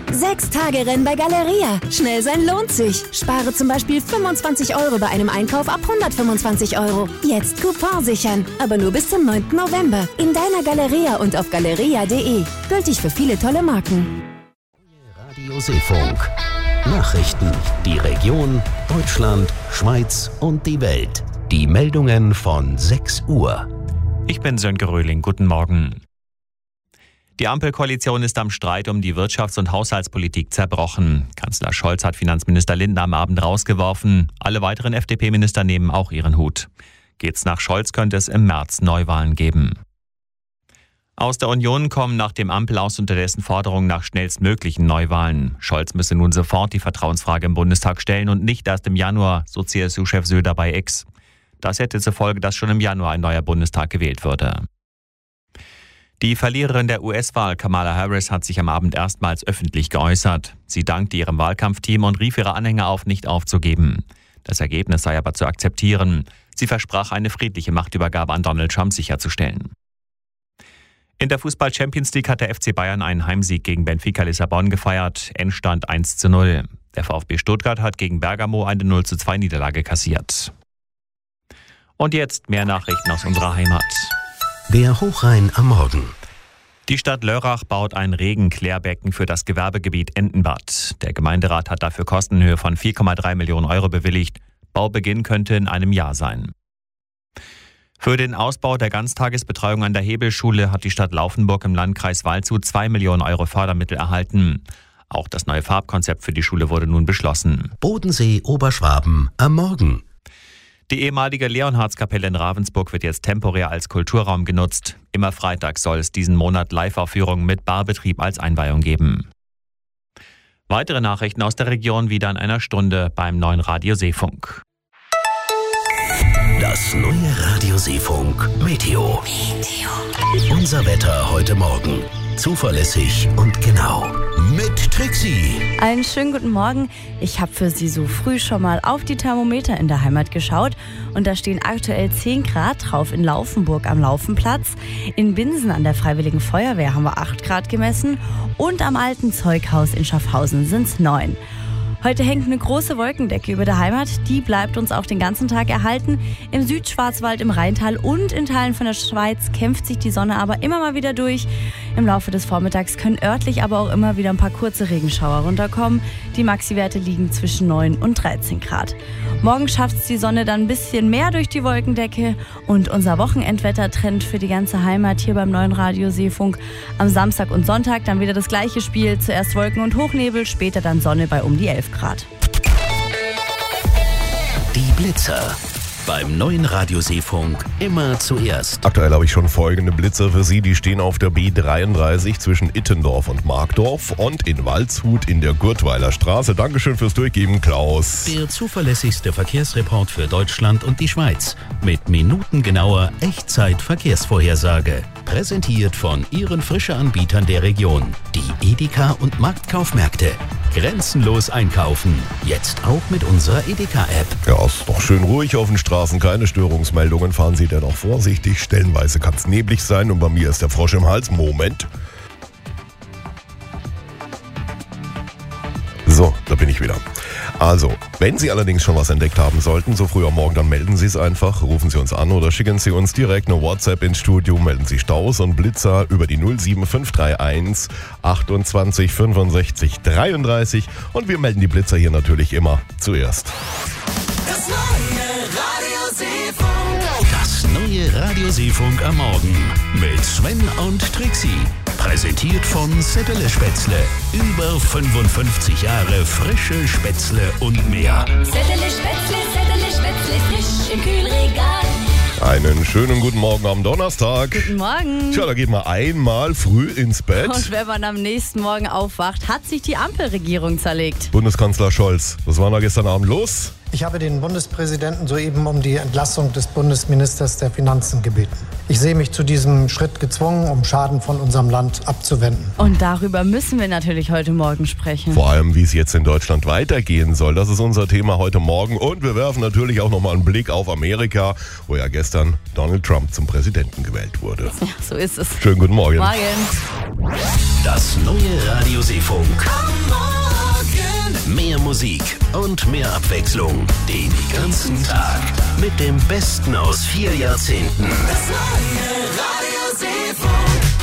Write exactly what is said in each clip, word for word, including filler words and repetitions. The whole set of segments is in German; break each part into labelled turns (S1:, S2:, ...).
S1: Sechs Tage Rennen bei Galeria. Schnell sein lohnt sich. Spare zum Beispiel fünfundzwanzig Euro bei einem Einkauf ab hundertfünfundzwanzig Euro. Jetzt Coupon sichern. Aber nur bis zum neunten November. In deiner Galeria und auf galeria punkt de. Gültig für viele tolle Marken.
S2: Radio Seefunk. Nachrichten. Die Region, Deutschland, Schweiz und die Welt. Die Meldungen von sechs Uhr.
S3: Ich bin Sönke Röhling. Guten Morgen. Die Ampelkoalition ist am Streit um die Wirtschafts- und Haushaltspolitik zerbrochen. Kanzler Scholz hat Finanzminister Lindner am Abend rausgeworfen. Alle weiteren F D P-Minister nehmen auch ihren Hut. Geht's nach Scholz, könnte es im März Neuwahlen geben. Aus der Union kommen nach dem Ampelaus unterdessen Forderungen nach schnellstmöglichen Neuwahlen. Scholz müsse nun sofort die Vertrauensfrage im Bundestag stellen und nicht erst im Januar, so C S U-Chef Söder bei X. Das hätte zur Folge, dass schon im Januar ein neuer Bundestag gewählt würde. Die Verliererin der U S-Wahl, Kamala Harris, hat sich am Abend erstmals öffentlich geäußert. Sie dankte ihrem Wahlkampfteam und rief ihre Anhänger auf, nicht aufzugeben. Das Ergebnis sei aber zu akzeptieren. Sie versprach, eine friedliche Machtübergabe an Donald Trump sicherzustellen. In der Fußball-Champions League hat der F C Bayern einen Heimsieg gegen Benfica Lissabon gefeiert. Endstand eins zu null. Der VfB Stuttgart hat gegen Bergamo eine null zu zwei Niederlage kassiert. Und jetzt mehr Nachrichten aus unserer Heimat.
S2: Der Hochrhein am Morgen.
S3: Die Stadt Lörrach baut ein Regenklärbecken für das Gewerbegebiet Entenbad. Der Gemeinderat hat dafür Kosten in Höhe von vier Komma drei Millionen Euro bewilligt. Baubeginn könnte in einem Jahr sein. Für den Ausbau der Ganztagesbetreuung an der Hebelschule hat die Stadt Laufenburg im Landkreis Waldshut zwei Millionen Euro Fördermittel erhalten. Auch das neue Farbkonzept für die Schule wurde nun beschlossen.
S2: Bodensee, Oberschwaben am Morgen.
S3: Die ehemalige Leonhardskapelle in Ravensburg wird jetzt temporär als Kulturraum genutzt. Immer freitags soll es diesen Monat Live-Aufführungen mit Barbetrieb als Einweihung geben. Weitere Nachrichten aus der Region wieder in einer Stunde beim neuen Radio Seefunk.
S2: Das neue Radio Seefunk Meteo. Meteo. Unser Wetter heute Morgen. Zuverlässig und genau. Mit Trixie.
S4: Einen schönen guten Morgen. Ich habe für Sie so früh schon mal auf die Thermometer in der Heimat geschaut. Und da stehen aktuell zehn Grad drauf in Laufenburg am Laufenplatz. In Binsen an der Freiwilligen Feuerwehr haben wir acht Grad gemessen. Und am alten Zeughaus in Schaffhausen sind es neun. Heute hängt eine große Wolkendecke über der Heimat. Die bleibt uns auch den ganzen Tag erhalten. Im Südschwarzwald, im Rheintal und in Teilen von der Schweiz kämpft sich die Sonne aber immer mal wieder durch. Im Laufe des Vormittags können örtlich aber auch immer wieder ein paar kurze Regenschauer runterkommen. Die Maxi-Werte liegen zwischen neun und dreizehn Grad. Morgen schafft es die Sonne dann ein bisschen mehr durch die Wolkendecke. Und unser Wochenendwetter-Trend für die ganze Heimat hier beim neuen Radio Seefunk. Am Samstag und Sonntag dann wieder das gleiche Spiel. Zuerst Wolken und Hochnebel, später dann Sonne bei um die elf Grad.
S2: Die Blitzer. Beim neuen Radio Seefunk immer zuerst.
S5: Aktuell habe ich schon folgende Blitzer für Sie. Die stehen auf der B dreiunddreißig zwischen Ittendorf und Markdorf und in Waldshut in der Gurtweiler Straße. Dankeschön fürs Durchgeben, Klaus.
S2: Der zuverlässigste Verkehrsreport für Deutschland und die Schweiz. Mit minutengenauer Echtzeit-Verkehrsvorhersage. Präsentiert von Ihren Frische-Anbietern der Region. Die Edeka und Marktkaufmärkte. Grenzenlos einkaufen. Jetzt auch mit unserer Edeka-App.
S5: Ja, ist doch schön ruhig auf den Straßen. Keine Störungsmeldungen. Fahren Sie dennoch vorsichtig. Stellenweise kann es neblig sein und bei mir ist der Frosch im Hals. Moment. So, da bin ich wieder. Also, wenn Sie allerdings schon was entdeckt haben sollten, so früh am Morgen, dann melden Sie es einfach, rufen Sie uns an oder schicken Sie uns direkt eine WhatsApp ins Studio, melden Sie Staus und Blitzer über die null sieben fünf drei eins achtundzwanzig fünfundsechzig dreiunddreißig und wir melden die Blitzer hier natürlich immer zuerst.
S2: Das neue Radio Seefunk. Das neue Radio Seefunk am Morgen mit Sven und Trixie. Präsentiert von Settele Spätzle. Über fünfundfünfzig Jahre frische Spätzle und mehr.
S6: Settele Spätzle, Settele Spätzle, frisch im Kühlregal.
S5: Einen schönen guten Morgen am Donnerstag.
S4: Guten Morgen.
S5: Tja, da geht man einmal früh ins Bett.
S4: Und wenn man am nächsten Morgen aufwacht, hat sich die Ampelregierung zerlegt.
S5: Bundeskanzler Scholz, was war da gestern Abend los?
S7: Ich habe den Bundespräsidenten soeben um die Entlassung des Bundesministers der Finanzen gebeten. Ich sehe mich zu diesem Schritt gezwungen, um Schaden von unserem Land abzuwenden.
S4: Und darüber müssen wir natürlich heute Morgen sprechen.
S5: Vor allem, wie es jetzt in Deutschland weitergehen soll. Das ist unser Thema heute Morgen. Und wir werfen natürlich auch nochmal einen Blick auf Amerika, wo ja gestern Donald Trump zum Präsidenten gewählt wurde.
S4: Ja, so ist es.
S5: Schönen guten Morgen.
S4: Morgen.
S2: Das neue Radio Seefunk. Mehr Musik und mehr Abwechslung. Den ganzen Tag. Mit dem Besten aus vier Jahrzehnten.
S6: Das neue Radio Seefunk.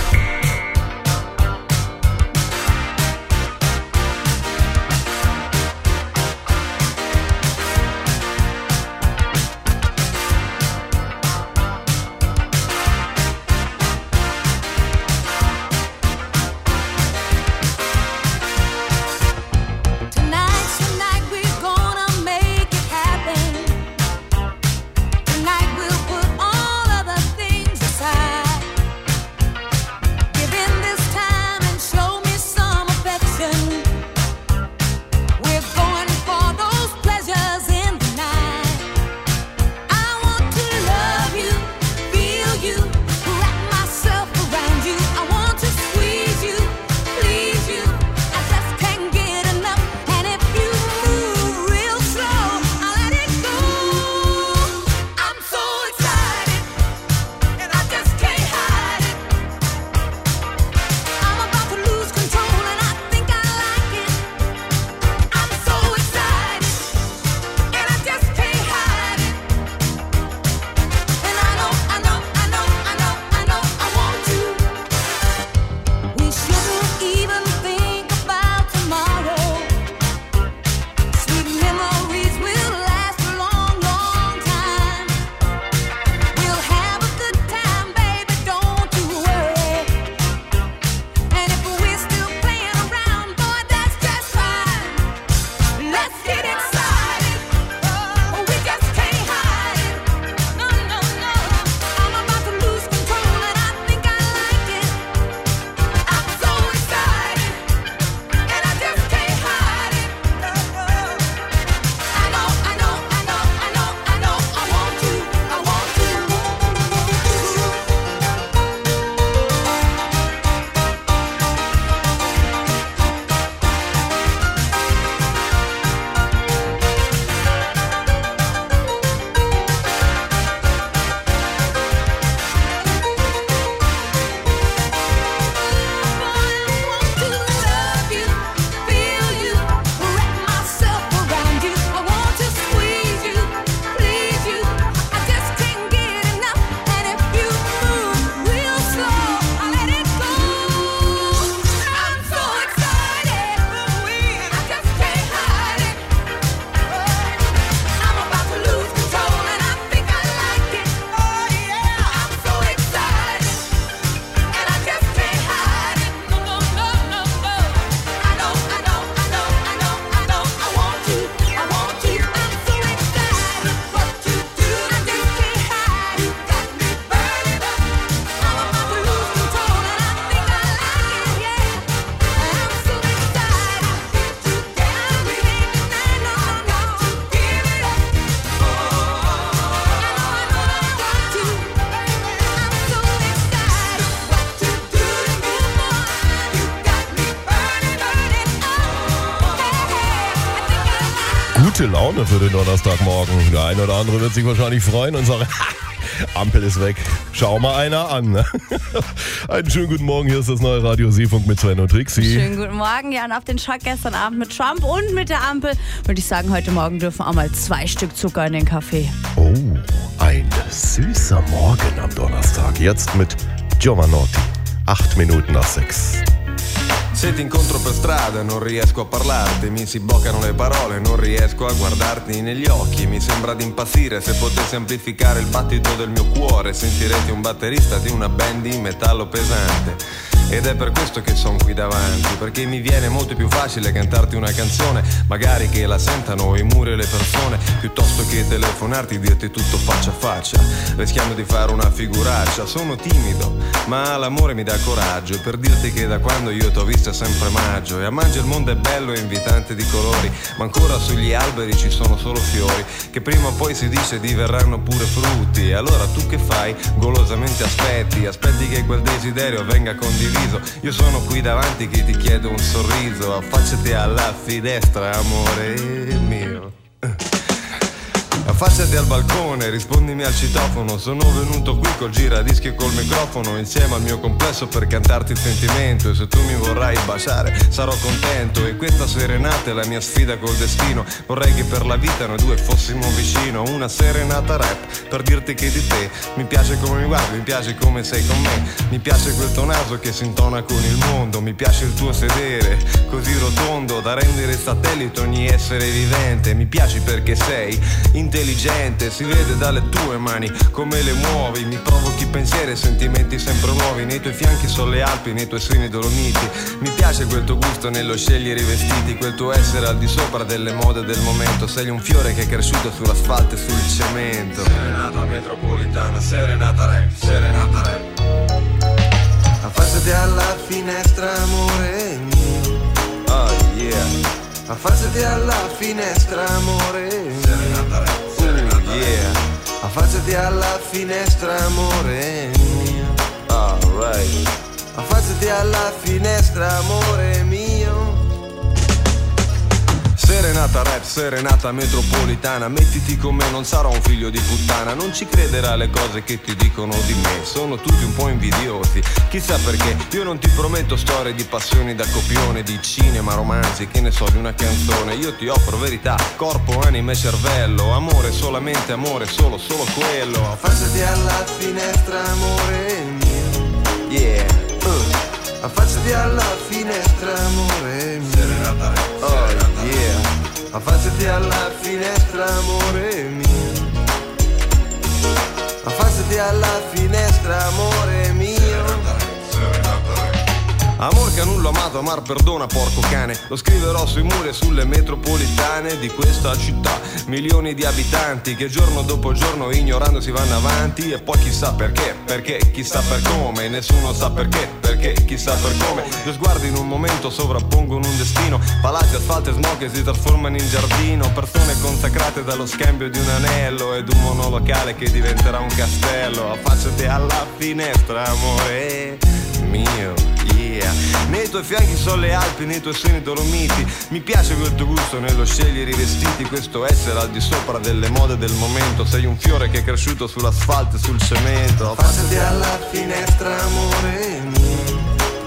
S5: Gute Laune für den Donnerstagmorgen. Der eine oder andere wird sich wahrscheinlich freuen und sagen, Ampel ist weg. Schau mal einer an. Ne? Einen schönen guten Morgen, hier ist das neue Radio Seefunk mit Sven und Trixie.
S4: Schönen guten Morgen. Ja, und auf den Schock gestern Abend mit Trump und mit der Ampel würde ich sagen, heute Morgen dürfen auch mal zwei Stück Zucker in den Kaffee.
S5: Oh, ein süßer Morgen am Donnerstag. Jetzt mit Giovanotti. Acht Minuten nach sechs.
S8: Se ti incontro per strada non riesco a parlarti, mi si bloccano le parole, non riesco a guardarti negli occhi. Mi sembra di impazzire, se potessi amplificare il battito del mio cuore sentirete un batterista di una band di metallo pesante. Ed è per questo che son qui davanti, perché mi viene molto più facile cantarti una canzone, magari che la sentano i muri e le persone, piuttosto che telefonarti e dirti tutto faccia a faccia, rischiando di fare una figuraccia. Sono timido, ma l'amore mi dà coraggio, per dirti che da quando io t'ho vista è sempre maggio, e a maggio il mondo è bello e invitante di colori, ma ancora sugli alberi ci sono solo fiori, che prima o poi si dice diverranno pure frutti. E allora tu che fai? Golosamente aspetti, aspetti che quel desiderio venga condiviso. Io sono qui davanti che ti chiedo un sorriso, affacciati alla finestra, amore mio. Affacciati al balcone, rispondimi al citofono. Sono venuto qui col giradischi e col microfono, insieme al mio complesso per cantarti il sentimento. E se tu mi vorrai baciare sarò contento. E questa serenata è la mia sfida col destino. Vorrei che per la vita noi due fossimo vicino. Una serenata rap per dirti che di te mi piace come mi guardi, mi piace come sei con me. Mi piace quel tuo naso che si intona con il mondo. Mi piace il tuo sedere così rotondo da rendere satellite ogni essere vivente. Mi piaci perché sei intelligente, si vede dalle tue mani come le muovi. Mi provochi pensieri e sentimenti sempre nuovi. Nei tuoi fianchi sono le Alpi, nei tuoi seni Dolomiti. Mi piace quel tuo gusto nello scegliere i vestiti, quel tuo essere al di sopra delle mode del momento. Sei un fiore che è cresciuto sull'asfalto e sul cemento. Serenata metropolitana, serenata rap, serenata rap. Affacciati alla finestra, amore mio. Oh yeah. Affacciati alla finestra, amore mio. Serenata rap, serenata uh, yeah. Affacciati alla finestra, amore mio. Alright. Affacciati alla finestra, amore mio. Serenata rap, serenata metropolitana. Mettiti con me, non sarò un figlio di puttana. Non ci crederà alle cose che ti dicono di me. Sono tutti un po' invidiosi, chissà perché. Io non ti prometto storie di passioni da copione, di cinema, romanzi, che ne so, di una canzone. Io ti offro verità, corpo, anima e cervello. Amore, solamente amore, solo, solo quello. Affacciati alla finestra, amore mio. Yeah, uh. Affacciati alla finestra, amore mio. Serenata rap, oh yeah. Affacciati alla finestra, amore mio. Affacciati alla finestra, amore mio. Amor che a nulla amato, amar perdona, porco cane. Lo scriverò sui muri e sulle metropolitane di questa città. Milioni di abitanti che giorno dopo giorno ignorando si vanno avanti. E poi chissà perché, perché, chissà per come. Nessuno sa perché, perché, chissà per come. Due sguardi in un momento sovrappongono un destino. Palazzi, asfalto e smog che si trasformano in giardino. Persone consacrate dallo scambio di un anello ed un monolocale che diventerà un castello. Affacciati alla finestra, amore mio, yeah. Nei tuoi fianchi sono le Alpi, nei tuoi seni Dolomiti. Mi piace quel tuo gusto nello scegliere i vestiti, questo essere al di sopra delle mode del momento. Sei un fiore che è cresciuto sull'asfalto e sul cemento. Affacciati alla finestra, amore mio.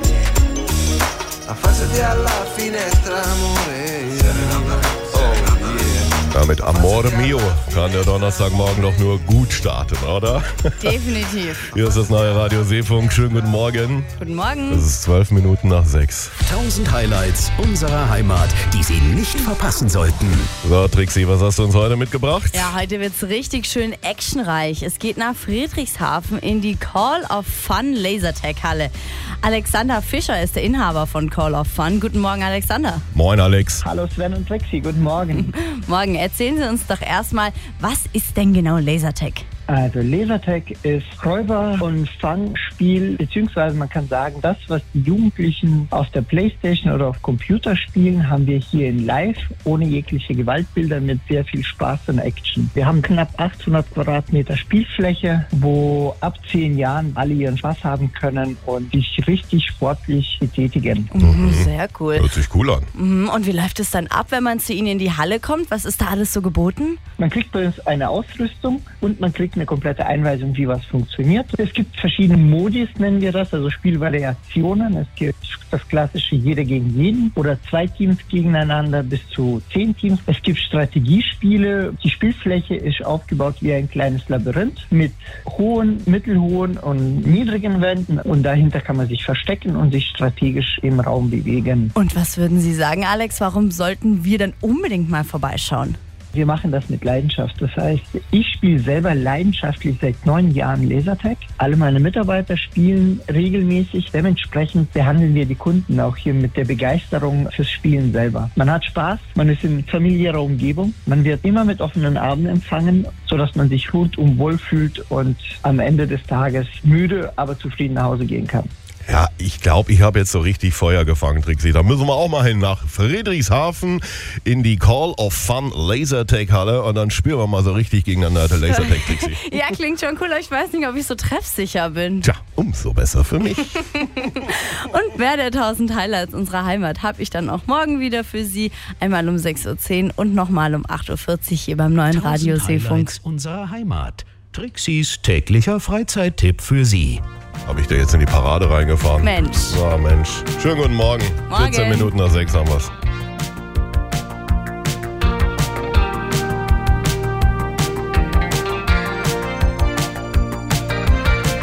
S8: Affacciati alla finestra, amore mio.
S5: Ja, mit Amore Mio kann der Donnerstagmorgen doch nur gut starten, oder?
S4: Definitiv.
S5: Hier ist das neue Radio Seefunk. Schönen guten Morgen.
S4: Guten Morgen.
S5: Es ist zwölf Minuten nach sechs.
S2: tausend Highlights unserer Heimat, die Sie nicht verpassen sollten.
S5: So, Trixi, was hast du uns heute mitgebracht?
S4: Ja, heute wird's richtig schön actionreich. Es geht nach Friedrichshafen in die Call of Fun Lasertag-Halle. Alexander Fischer ist der Inhaber von Call of Fun. Guten Morgen, Alexander.
S5: Moin, Alex.
S9: Hallo Sven und Trixi, guten Morgen.
S4: Morgen, erzählen Sie uns doch erstmal, was ist denn genau Lasertag?
S9: Also Lasertag ist Räuber- und Fangspiel, beziehungsweise man kann sagen, das, was die Jugendlichen auf der Playstation oder auf Computer spielen, haben wir hier in live, ohne jegliche Gewaltbilder, mit sehr viel Spaß und Action. Wir haben knapp achthundert Quadratmeter Spielfläche, wo ab zehn Jahren alle ihren Spaß haben können und sich richtig sportlich betätigen.
S4: Mhm, sehr cool.
S5: Hört sich cool an.
S4: Mhm, und wie läuft es dann ab, wenn man zu Ihnen in die Halle kommt? Was ist da alles so geboten?
S9: Man kriegt bei uns eine Ausrüstung und man kriegt eine komplette Einweisung, wie was funktioniert. Es gibt verschiedene Modis, nennen wir das, also Spielvariationen. Es gibt das klassische Jeder gegen jeden oder zwei Teams gegeneinander bis zu zehn Teams. Es gibt Strategiespiele. Die Spielfläche ist aufgebaut wie ein kleines Labyrinth mit hohen, mittelhohen und niedrigen Wänden und dahinter kann man sich verstecken und sich strategisch im Raum bewegen.
S4: Und was würden Sie sagen, Alex, warum sollten wir dann unbedingt mal vorbeischauen?
S9: Wir machen das mit Leidenschaft. Das heißt, ich spiele selber leidenschaftlich seit neun Jahren Lasertag. Alle meine Mitarbeiter spielen regelmäßig. Dementsprechend behandeln wir die Kunden auch hier mit der Begeisterung fürs Spielen selber. Man hat Spaß, man ist in familiärer Umgebung. Man wird immer mit offenen Armen empfangen, sodass man sich rundum wohlfühlt und am Ende des Tages müde, aber zufrieden nach Hause gehen kann.
S5: Ja, ich glaube, ich habe jetzt so richtig Feuer gefangen, Trixi. Da müssen wir auch mal hin nach Friedrichshafen in die Call of Fun Lasertag-Halle und dann spielen wir mal so richtig gegeneinander der Lasertag, Trixi.
S4: Ja, klingt schon cool, aber ich weiß nicht, ob ich so treffsicher bin.
S5: Tja, umso besser für mich.
S4: Und mehr der tausend Highlights unserer Heimat habe ich dann auch morgen wieder für Sie. Einmal um sechs Uhr zehn und nochmal um acht Uhr vierzig hier beim neuen Radio Seefunk.
S2: Highlights unserer Heimat. Trixis täglicher Freizeittipp für Sie.
S5: Habe ich da jetzt in die Parade reingefahren?
S4: Mensch.
S5: Ja, Mensch. Schönen guten Morgen.
S4: Morgen.
S5: vierzehn Minuten nach sechs haben wir's.